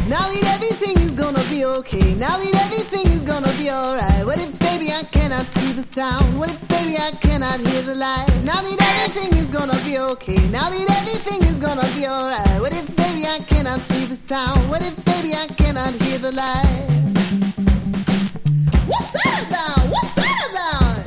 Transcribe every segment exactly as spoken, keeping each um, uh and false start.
Now that everything is gonna be okay. Now that everything is gonna be alright. What if, baby, I cannot see the sound? What if, baby, I cannot hear the light? Now that everything is gonna be okay. Now that everything is gonna be alright. What if, baby, I cannot see the sound? What if, baby, I cannot hear the light? What's that about? What's that about?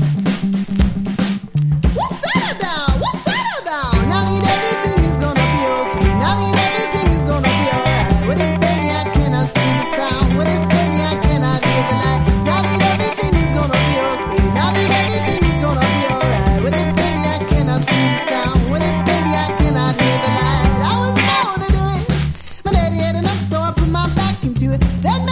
What's that about? What's that about? Now that everything is gonna be okay. Now that everything is gonna be alright. What if, baby, I cannot see the sound? What if, baby, I cannot hear the light? Now that everything is gonna be okay. Now that everything is gonna be alright. What if, baby, I cannot see the sound? What if, baby, I cannot hear the light? I was born to do it. My daddy had enough, so I put my back into it. That